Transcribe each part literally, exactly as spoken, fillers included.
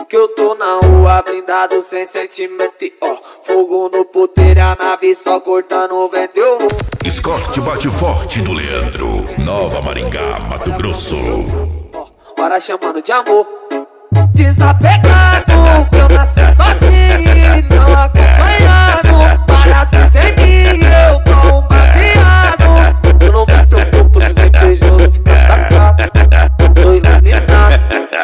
Que eu tô na rua blindado sem sentimento, ó. Fogo no puteiro, a nave só cortando o vento. Eu vou. Escorte bate forte do Leandro, Nova Maringá, Mato Grosso. Ó, bora chamando de amor. Desapegado, que eu nasci sozinho, não acompanhado. Várias vezes em mim, eu tô baseado. Eu não me preocupo se os invejosos ficam tacados. Tô iluminado.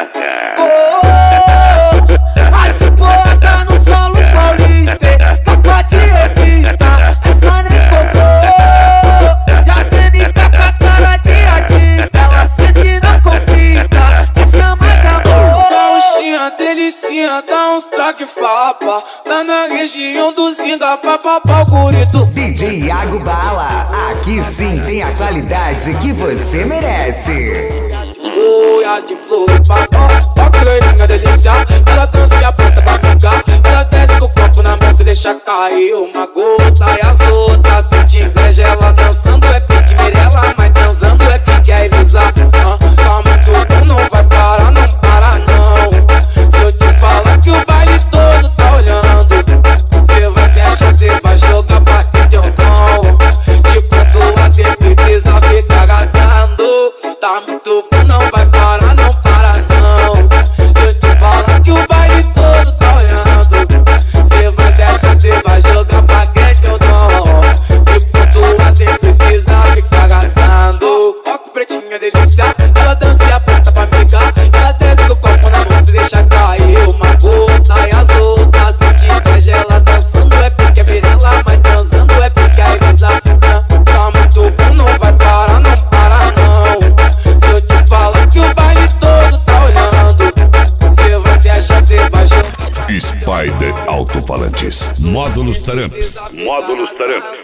A de boa tá no solo paulista, capa de revista, essa nem cobrou. Já treinei com a cara de artista, ela sente na conquista, que chama de amor. Gauchinha, delicinha, dá uns traque fapa. Tá na região do Zinga, papapá, gurito. D J Iago Bala, aqui sim tem a qualidade que você merece. Oi, a de flor, papá, ó que loirinha delícia. Ela dança e aponta pra ficar. Ela desce com o copo na mão, se deixa cair uma gota. E as outras sente inveja, ela dançando é pique Mirella, mas dançando é pique a Elisa. ah, Tá muito bom, não vai parar, não para não. Se eu te falar que o baile todo tá olhando, cê vai se achar, cê vai jogar pra quem teu dom. De quanto você precisa ficar gastando. Tá muito bom, não vai parar, não para não. Se eu te falar que o baile todo tá olhando, cê vai se achar, cê vai jogar pra quem teu dom. De quanto você precisa ficar gastando. Ó que pretinha delícia, ela dança e aponta pra amigar. Ela desce com o copo na mão, se deixa cair uma gota. E as outras sente inveja, ela dançando é pique a Mirella, mas dançando é pique a Elisa. Tá muito bom, não vai parar, não para não. Se eu te falar que o baile todo tá olhando, cê vai se achar, cê vai jogar. Spider Alto-Falantes, Módulos Taramps. Módulos Taramps.